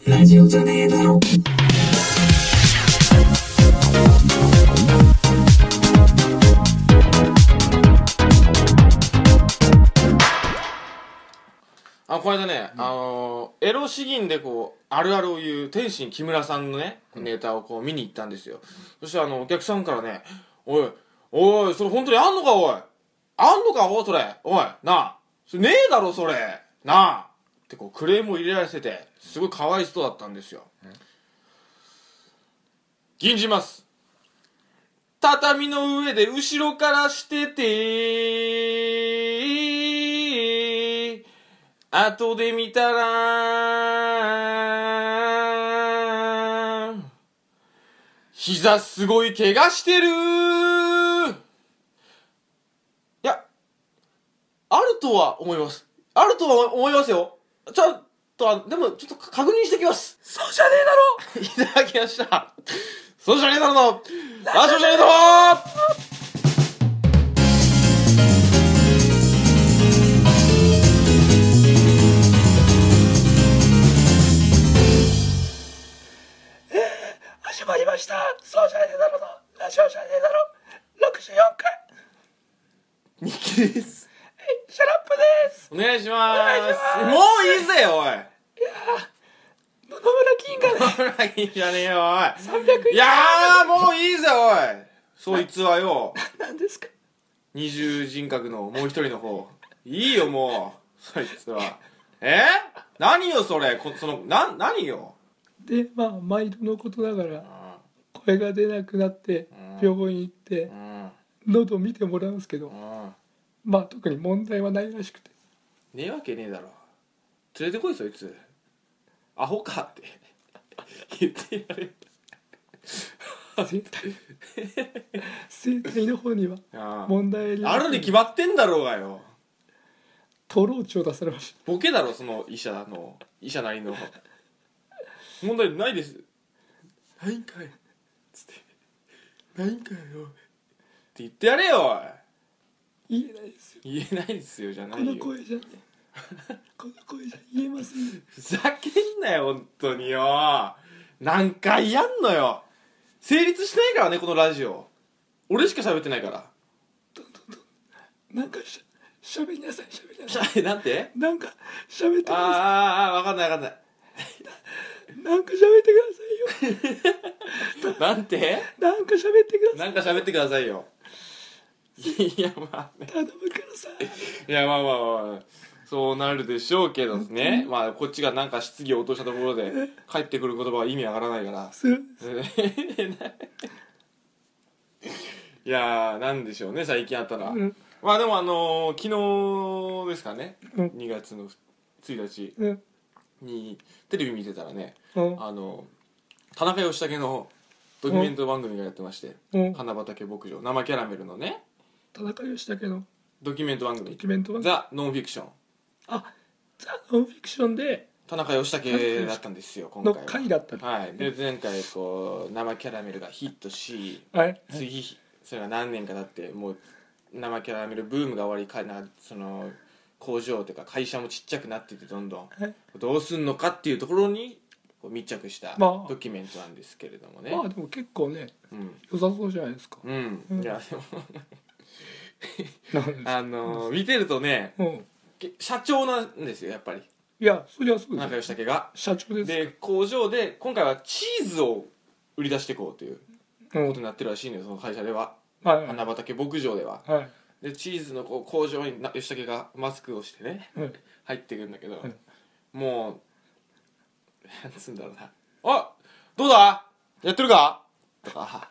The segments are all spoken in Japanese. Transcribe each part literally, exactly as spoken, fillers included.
ラジオじゃねえだろ。 あ、この間ね、うん、あのエロ詩吟でこうあるあるを言う天心木村さんのねネタをこう見に行ったんですよ、うん、そしてあのお客さんからね、おいおいそれ本当にあんのか、おいあんのか、おいそれ、おいなあそれねえだろそれなあってこうクレームを入れられてて、すごいかわいそうだったんですよ、うん、吟じます。畳の上で後ろからしてて後で見たら膝すごい怪我してる。いやあるとは思います。あるとは思いますよ。ちょっとでもちょっと確認してきます。 そうじゃねえだろ。 いただきました。そうじゃねえだろのラジオじゃねえだろ。 始まりました。そうじゃねえだろのラジオじゃねえだろろくじゅうよんかい。 ミキです。 シャラップです。 お願いします。もういいぜおい。いや野々村金がね。 野々村金じゃねえよおい。 さんびゃくえん。 いやーもういいぜおい。そいつはよ。 何ですか。 二重人格のもう一人の方。いいよもうそいつは。え何よそれこそのな何よ。 でまあ毎度のことながら声が出なくなって病院行って喉見てもらうんですけど、まあ特に問題はないらしくて。 ねえわけねえだろ。連れてこいそいつ。アホかって言ってやれ。 生体生体の方には問題ありあるに決まってんだろうがよ。 トローチを出されました。 ボケだろその医者の医者なりの。問題ないです。ないんかいつってないんかよって言ってやれよ。 言えないですよ。 言えないですよじゃないよ。 この声じゃねこの声じゃ言えませんよ。 ふざけんなよ本当によ。何回やんのよ。成立しないからねこのラジオ。俺しか喋ってないから。 どんどんどんなんかしゃしゃべりなさいしゃべりなさい。なんてなんかしゃべってください。 ああ分かんない分かんないなんか喋ってくださいよ。 なんてなんか喋ってください。 なんか喋ってくださいよ。いやまあね。 頼むからさ。 いやまあまあまあそうなるでしょうけどね、うん、まあこっちがなんか質疑を落としたところで返ってくる言葉は意味わからないからいやーなんでしょうね最近あったら、うん、まあでもあのー、昨日ですかね、うん、にがつのついたちにテレビ見てたらね、うん、あの田中義武のドキュメント番組がやってまして、うん、花畑牧場生キャラメルのね田中義武のドキュメント番組ドキュメント番組ザ・ノンフィクション。 あ、ザ・ノンフィクションで田中義武だったんですよ今回は。 の回だったんです、ね、はい。で前回こう生キャラメルがヒットし、 はい、 次それが何年か経ってもう生キャラメルブームが終わりかな、その工場というか会社もちっちゃくなっててどんどん、はい、どうすんのかっていうところに密着したドキュメントなんですけれどもね。 まあ、まあ、でも結構ね、うん、良さそうじゃないですか。 うん。うん、いやでもあのー、見てるとね。うん、社長なんですよやっぱり。 いやそりゃそうです。 田中義武が社長です。 で工場で今回はチーズを売り出していこうということになってるらしいのよその会社では、はいはい、花畑牧場では、はい、でチーズのこう工場に義武がマスクをしてね、はい、入ってくるんだけど、はい、もうなんつうんだろうな、あどうだやってるかとか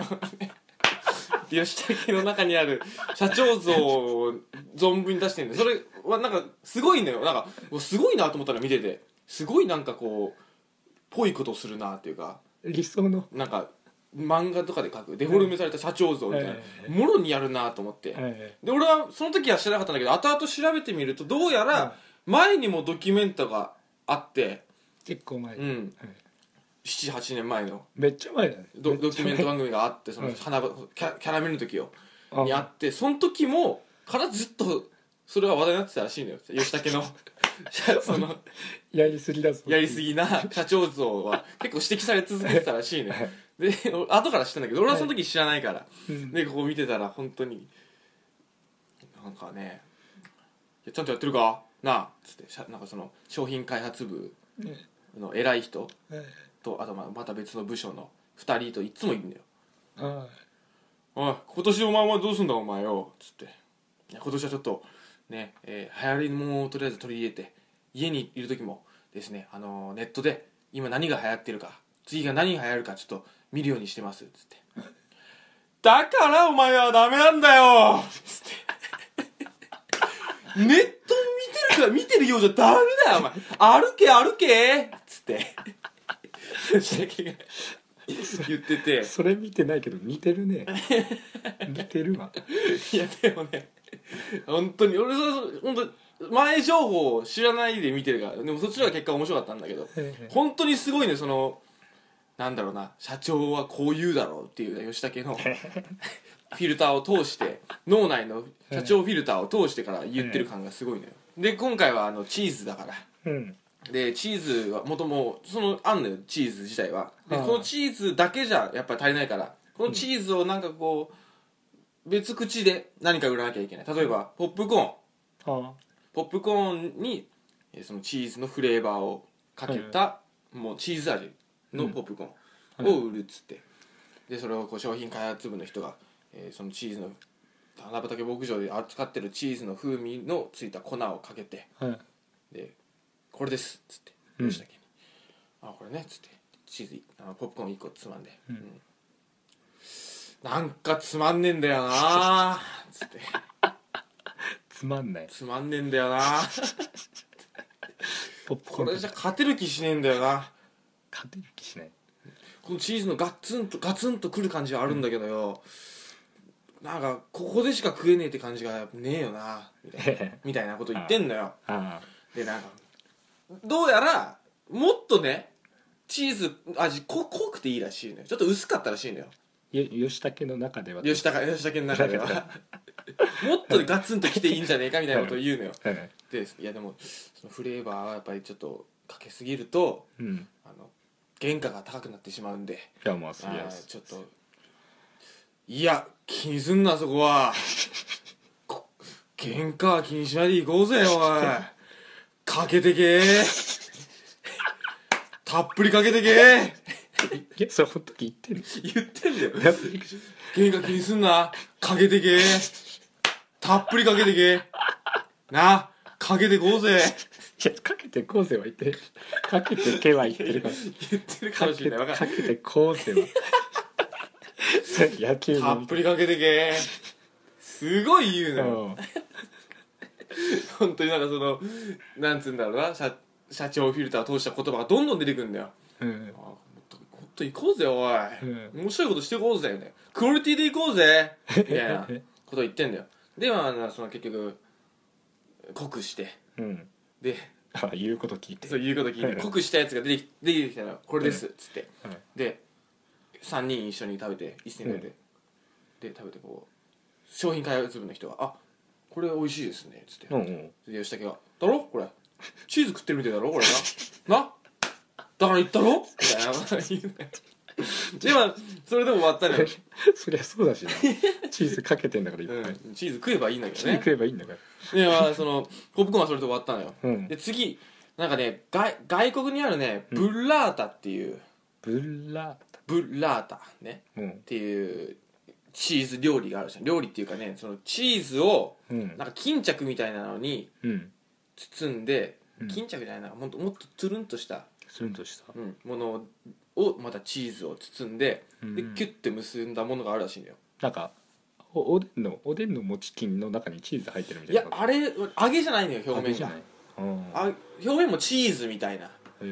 義武の中にある社長像を存分に出してるんで、それはなんかすごいんだよ。なんかすごいなと思ったら見ててすごいなんかこうぽいことするなっていうか、 理想のなんか漫画とかで描くデフォルメされた社長像みたいな、もろにやるなと思って、で俺はその時は知らなかったんだけど後々調べてみるとどうやら前にもドキュメントがあって、 結構前、 うん、ななはちねんまえのめっちゃ前だねド, ドキュメント番組があって、その花キャ, キャラメルの時よにあって、その時もからずっとそれは話題になってたらしいのよ義武のそのやりすぎだぞやりすぎな社長像は結構指摘され続けてたらしいねで後から知ったんだけど俺はその時知らないから、はい、でこう見てたら本当になんかねちゃんとやってるかなあっつってなんかその商品開発部の偉い人とあとまた別の部署のふたりといつもいるんだよ。はい、おい今年お前はどうすんだお前よっつって今年はちょっとね、えー、流行りのものをとりあえず取り入れて家にいる時もですね、あのー、ネットで今何が流行ってるか次が何が流行るかちょっと見るようにしてますっつってだからお前はダメなんだよつってネット見てるから見てるようじゃダメだよお前歩け歩けっつって言っててそれ見てないけど似てるね似てるわいやでもね本当に俺そ本当前情報を知らないで見てるからでもそっちの方が結果面白かったんだけど本当にすごいねそのなんだろうな社長はこう言うだろうっていう吉武のフィルターを通して脳内の社長フィルターを通してから言ってる感がすごいのよで今回はあのチーズだから、うんでチーズはもともそのあんのよチーズ自体はでこのチーズだけじゃやっぱり足りないからこのチーズをなんかこう別口で何か売らなきゃいけない例えばポップコーンポップコーンにそのチーズのフレーバーをかけたもうチーズ味のポップコーンを売るっつってでそれをこう商品開発部の人がえそのチーズの花畑牧場で扱ってるチーズの風味のついた粉をかけてでこれですっつって吉田家に、うん、あこれねっつってチーズあのポップコーンいっこつまんで、うんうん、なんかつまんねえんだよなつってつまんないつまんねえんだよなポップコーンこれじゃ勝てる気しねえんだよな勝てる気しないこのチーズのガッツンとガツンとくる感じはあるんだけどよ、うん、なんかここでしか食えねえって感じがねえよなみたいなみたいなこと言ってんのよでなんかどうやらもっとねチーズ味濃くていいらしいのよちょっと薄かったらしいのよ吉武の中では吉武吉武の中ではもっとガツンときていいんじゃねえかみたいなことを言うのよでいやでもそのフレーバーはやっぱりちょっとかけすぎると、うん、あの原価が高くなってしまうんでいやまあそうですちょっといや気にすんなそこは原価は気にしないでいこうぜおいかけてけーたっぷりかけてけーいやそれほんと言ってんの言ってんだよ原価気にすんなかけてけーたっぷりかけてけーなかけてこうぜいやかけてこうぜは言ってるかけてけは言ってるから言ってるかもしれないかけてこうぜは野球たっぷりかけてけーすごい言うのよ本当になんかそのなんつうんだろうな 社, 社長フィルターを通した言葉がどんどん出てくるんだよ、うん、あもっともっと行こうぜおい、うん、面白いことしていこうぜみたいなクオリティで行こうぜみたいなこと言ってんだよでまあその結局濃くして、うん、であ言うこと聞いてそう言うこと聞いて濃くしたやつが出てき出てきたらこれですっつって、うん、でさんにん一緒に食べて一斉に食べて、うん、で食べてこう商品開発部の人があこれ美味しいですねっつって、うんうん、で吉武がだろこれチーズ食ってるみたいだろこれななだから言ったろみたいなこと言うねでもそれでも終わったのよそりゃそうだしなチーズかけてんだからいっぱい、 うん、チーズ食えばいいんだけどねチーズ食えばいいんだからで、まあ、そのポップコーンはそれで終わったのよ、うん、で次なんかね外外国にあるねブッラータっていう、 ブッラータブッラータね、うん、っていうチーズ料理があるじゃん料理っていうかねそのチーズを、うん、なんか巾着みたいなのに包んで、うん、巾着じゃないなもっともっとつるんとしたつるんとした、 うん、ものをまたチーズを包んで、うん、でキュッて結んだものがあるらしいんだよなんか お, おでんのおでんの餅巾の中にチーズ入ってるみたいないやあれ揚げじゃないのよ表面があ表面もチーズみたいな、うん、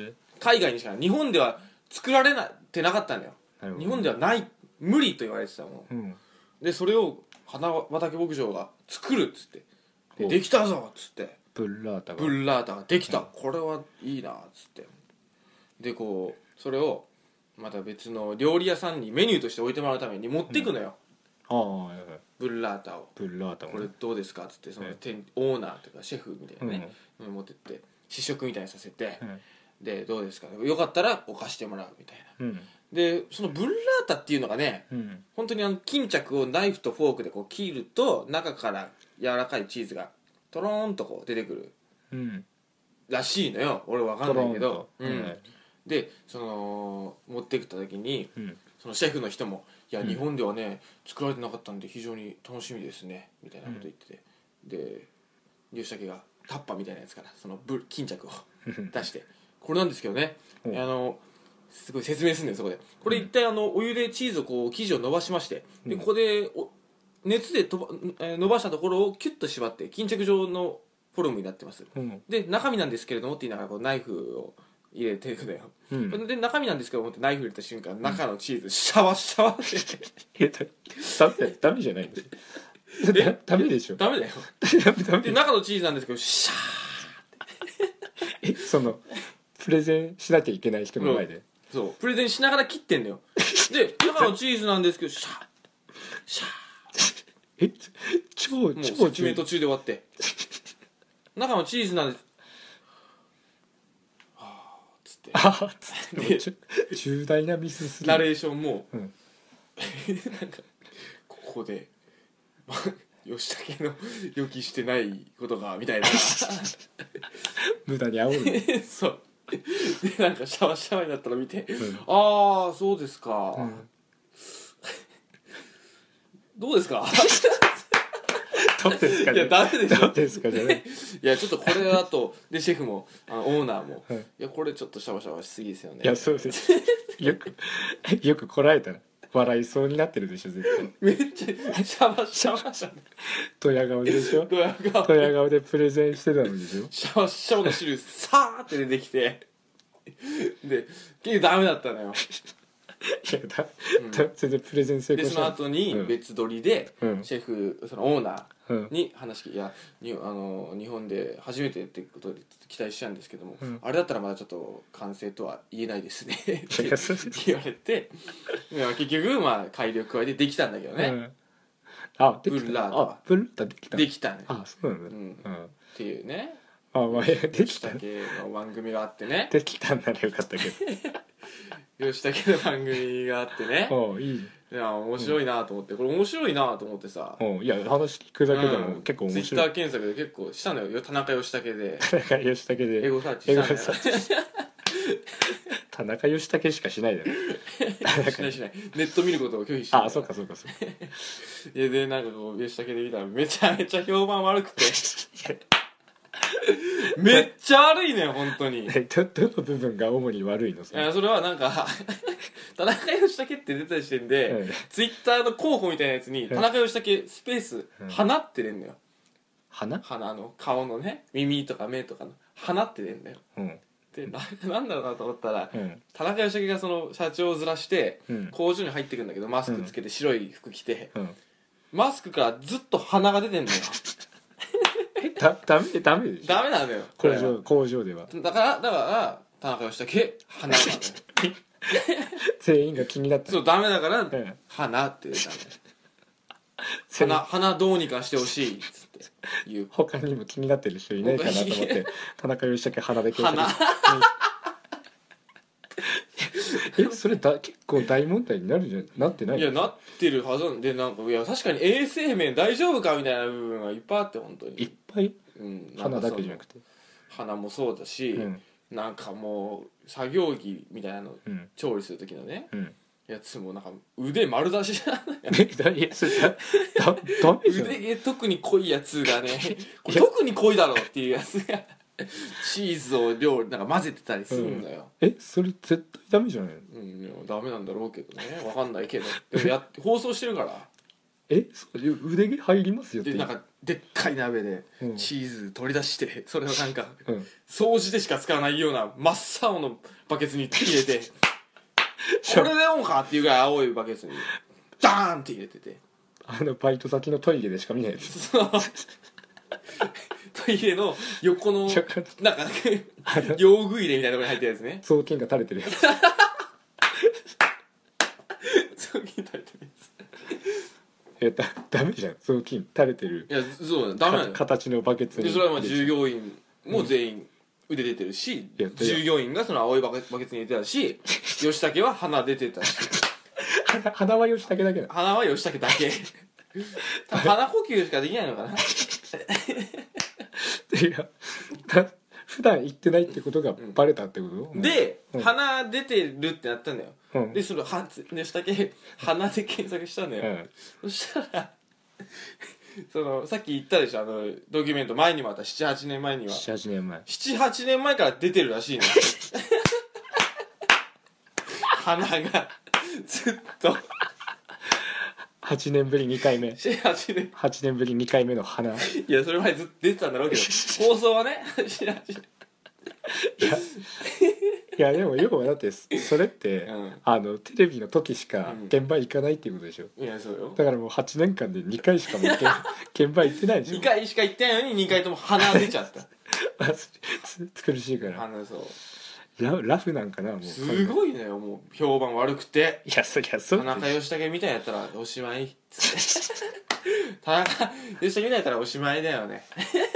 海外にしかない日本では作られてなかったんだよ日本ではない無理と言われてたもん、うん、でそれを花畑牧場が作るっつってでできたぞっつってブッラータがブッラータができた、うん、これはいいなっつってでこうそれをまた別の料理屋さんにメニューとして置いてもらうために持っていくのよ、 ああ、はいはい、 ブッラータをブッラータもこれどうですかっつってその店オーナーというかシェフみたいなね、 うん、 持ってって試食みたいにさせて、 うん、 でどうですかよかったらお貸してもらうみたいな、 うん、 でそのブッラータっていうのがね、 うん、 本当にあの巾着をナイフとフォークでこう切ると中から柔らかいチーズがトローンとこう出てくるうんらしいのよ。俺わかんないけど、 トロンと、 うん、でその持ってきた時に、 うん、 そのシェフの人も「いやうん日本ではね作られてなかったんで非常に楽しみですね」みたいなこと言ってて、で吉武がタッパーみたいなやつからそのブ巾着を出して「これなんですけどね、あのすごい説明するんだよそこで。これ一体あのお湯でチーズをこう生地を伸ばしまして、でここでお熱でとば、えー伸ばしたところをキュッと縛って巾着状のフォルムになってます、 うん、でで中身なんですけれどもって言いながらこうナイフを入れていくのよ、 うん、 で中身なんですけどもってナイフ入れた瞬間、中のチーズシャワシャワってえだダメダメじゃないんでえダメでしょダメだよダメダメで中のチーズなんですけどシャえそのプレゼンしなきゃいけない人の前で、 ーそうプレゼンしながら切ってんだよで中のチーズなんですけどシャーシャーえ超もう超説明途中で終わって中のチーズなんですはあつってああつってちょ重大なミスするナレーションも、 うん、 なんかここで吉武の予期してないことがみたいな無駄に煽るそうでなんかシャワシャワになったの見て、 うん、 ああそうですか、 うん、 どうですかどうですかねいやダメでしょどうですかじゃないいやちょっとこれだとでシェフもあのオーナーも、 はいいやこれちょっとシャワシャワしすぎですよねいやそうですよくよくこらえたら笑いそうになってるでしょ絶対めっちゃシャワシャワシャワドヤ顔でしょドヤ顔ドヤ顔でプレゼンしてたのでしょシャワシャワの汁さーって出てきてで結局ダメだったのよいやだ、うん、だ全然プレゼン成功しないでその後に別撮りで、 うん、 シェフそのオーナーに話聞いて、いやにあの日本で初めてってことで期待しちゃうんですけども、 うん、 あれだったらまだちょっと完成とは言えないですねって言われて結局まあ改良加えてできたんだけどね、うん、 あできたブッラータあブッラータできたできたねあそうなんだ、 うんうん、っていうねあまあできた吉武の番組があってねできたんならよかったけど吉武の番組があってねおいいいや面白いなと思って、うん、これ面白いなと思ってさおいや話聞くだけでも結構面白い、 ツイッター検索で結構したのよ田中義武で田中義武で英語サーチしたのよ田中義武しかしないだろしないしないネット見ることを拒否してあそうかそうかそうかいやでなんかこう義武で見たらめちゃめちゃ評判悪くてめっちゃ悪いね本当にど, どの部分が主に悪いのいやそれはなんか田中義武って出た時点で、うん、ツイッターの候補みたいなやつに田中義武スペース、うん、花って出んのよ花花の顔のね耳とか目とかの花って出んだよ、うん、でななんだろうなと思ったら、うん、田中義武がその社長をずらして、うん、工場に入ってくんだけどマスクつけて白い服着て、うん、マスクからずっと鼻が出てんのよだダメダメでしょダメなのよ工場工場ではだからだから田中義武鼻なのよ全員が気になったそうダメだから、うん、鼻って出たのよ鼻鼻どうにかしてほしいっつって言う他にも気になってる人いないかなと思って田中義武鼻で検索えそれだ結構大問題になるじゃんなってないいやなってるはずでなんかいや確かに衛生面大丈夫かみたいな部分がいっぱいあって本当にいっぱい、 うん、 鼻だけじゃなくて鼻もそうだし、うん、なんかもう作業着みたいなの、うん、調理する時のね、うん、やつもなんか腕丸出しじゃないいやそれだだダメじゃん腕特に濃いやつがねこれ特に濃いだろっていうやつがチーズを料理なんか混ぜてたりするんだよ、 うん、えそれ絶対ダメじゃないのうんいやダメなんだろうけどねわかんないけどでもやって放送してるからえそれ腕毛入りますよってでなんかでっかい鍋でチーズ取り出して、うん、それをなんか、うん、掃除でしか使わないような真っ青のバケツに入れてこれでもかっていうぐらい青いバケツにダーンって入れててあのバイト先のトイレでしか見ないやつトイレの横のなんか用具入れみたいなところに入ってるやつね雑巾が垂れてるやつ雑巾垂れてるやつえだダメじゃん、雑巾垂れてるいやそうダメなのよ形のバケツに。 でそれはまあ従業員も全員腕出てるし、 いや従業員がその青いバケバケツに入れてたし吉武は鼻出てたし鼻鼻は吉武だけだ。 鼻は吉武だけ鼻呼吸しかできないのかないやだ普段行ってないってことがバレたってこと、うん、 で、 うん、 鼻出てるってなったんだよ、うん、でそのは吉武鼻で検索したんだよ、うん、そしたらそのさっき言ったでしょ、あのドキュメント前にもあったななはちねんまえにはななはちねんまえななはちねんまえから出てるらしいの鼻がずっとはちねんぶりにかいめはちねんはちねんぶりにかいめの鼻。いやそれ前ずっと出てたんだろうけど放送はねいやいやでも要はだってそれって、うん、あのテレビの時しか現場行かないっていうことでしょ、 うん、いやそうよ。 だからもうはちねんかんでにかいしかも現場行ってないでしょ。 にかいしか行ってないのににかいとも鼻出ちゃった苦しいから鼻そうラ, ラフなんかなもうすごいねもう評判悪くて。 いやそりゃそう田中義武みたいやったらおしまい田中義武みたいやったらおしまいだよね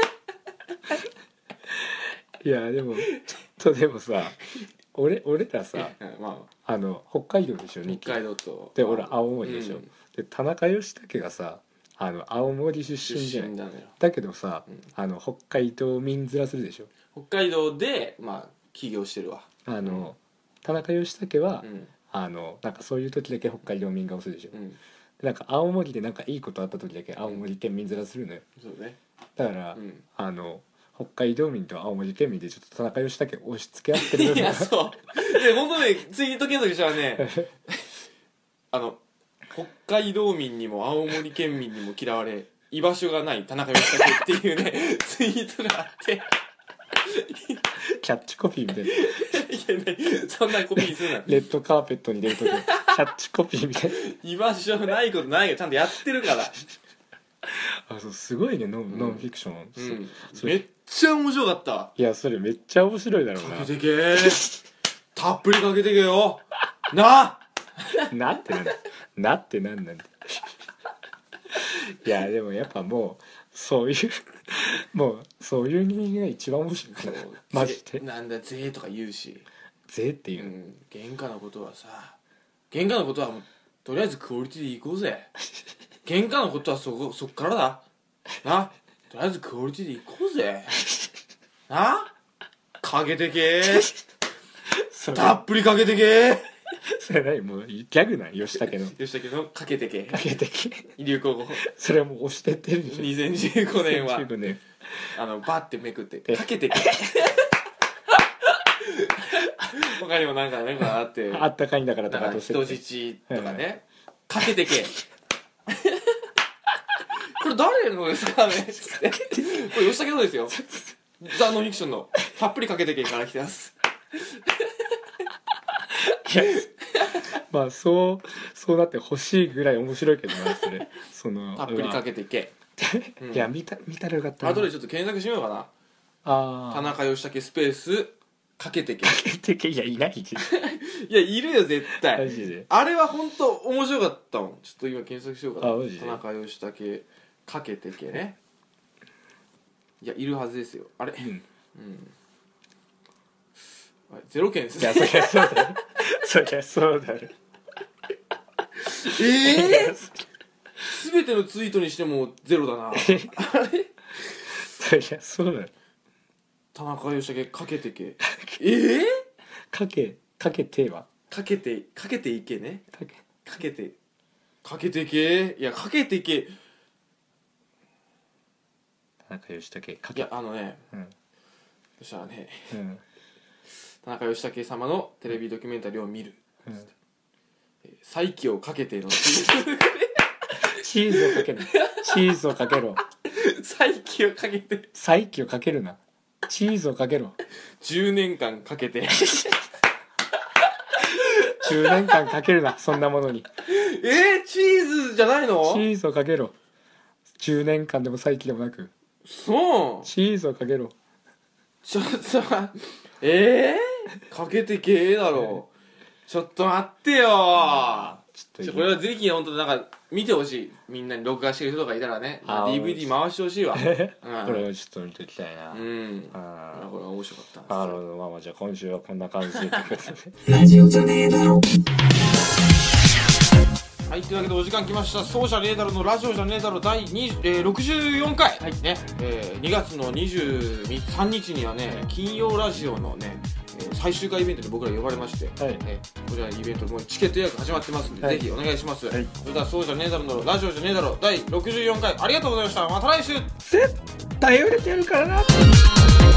いやでもちょっとでもさ俺俺らさ、まあ、あの北海道でしょ、 北海道とで俺青森でしょ、うん、で田中義武がさあの青森出身じゃない。 だ, だけどさ、うん、あの北海道民ずらするでしょ。 北海道でまあ起業してるわ。 あの、うん、田中義武は、うん、あのなんかそういう時だけ北海道民顔するでしょ、うん、なんか青森でなんかいいことあった時だけ青森県民ずらするのよ、 うん、そうね。 だから、うん、あの北海道民と青森県民でちょっと田中義武押し付け合ってるいやそうで本当ねツイート検索したらねあの北海道民にも青森県民にも嫌われ居場所がない田中義武っていうねツイートがあってキャッチコピーみたいな。 いやねそんなコピーするな。 レッドカーペットに出るときキャッチコピーみたいな。 居場所ないことないよちゃんとやってるからあそうすごいねノン、うん、ノンフィクション、うん、 めっちゃ面白かった。 いやそれめっちゃ面白いだろうな。 かけてけたっぷりかけてけよななってなんだなってなんなんだいやでもやっぱもうそういうもうそういう人間が一番面白いからマジで。 なんだぜーとか言うしぜーっていう、うん、 原価のことはさ原価のことはもうとりあえずクオリティでいこうぜ原価のことはそこそっからだなとりあえずクオリティでいこうぜなかけてけたっぷりかけてけそれ何もうギャグなん吉武の吉武のかけてけかけてけ流行語それはもう押してってるでしょ。 にせんじゅうごねんはにせんじゅうごねんあのバッてめくってかけてけ他にもなんかねあってあったかいんだからとか人質とかね、うん、かけてけこれ誰のですかねこれ吉武のですよザ・ノンフィクションのたっぷりかけてけから来てますいやまあそうそうなってほしいぐらい面白いけどなそれそのたっぷりかけてけいや見た見たらよかったな。 後でちょっと検索しようかな。 あ田中義武スペースかけてけかけてけいやいないいやいるよ絶対マジで。 あれは本当面白かったもん。ちょっと今検索しようかな。 あマジで田中義武かけてけね。いやいるはずですよあれ、うんうん、ゼロ件ですね。 いやそりゃそうだそりゃそうだええー、全てのツイートにしてもゼロだなあれそりゃそうだ田中義武かけてけええー、 かけかけてはかけてかけていけねかけかけてかけてけいやかけてけ田中義武かけいやあのね、うん、そしたらね、 うん、 田中義武様のテレビドキュメンタリーを見る、うん、再起をかけてのチーズをかけるチーズをかけろ再起をかけて再起をかけるなチーズをかけろじゅうねんかんかけてじゅうねんかんかけるなそんなものに。 えー、チーズじゃないの？ チーズをかけろ。じゅうねんかんでも再起でもなくそうチーズをかけろ。 ちょっとえー、かけてけえだろちょっと待ってよちょっとこれはぜひ本当なんか見てほしい。みんなに録画してる人とかいたらね、まあ、ディーブイディー 回してほしいわ、うん、 これをちょっと見ていきたいな。 うんあこれは面白かったんですよ。なるほど。まあまあじゃあ今週はこんな感じでラジオじゃねえだろ。 はい、というわけでお時間来ました。そうじゃねえだろのラジオじゃねえだろ第に、えー、ろくじゅうよんかい、はいねえー、にがつのにじゅうさんにちにはね金曜ラジオのね、えー、最終回イベントに僕ら呼ばれまして、はいえー、こちらのイベントもうチケット予約始まってますんで、はい、ぜひお願いします、はい、それではそうじゃねえだろのラジオじゃねえだろ第ろくじゅうよんかいありがとうございました。また来週絶対売れてるからな。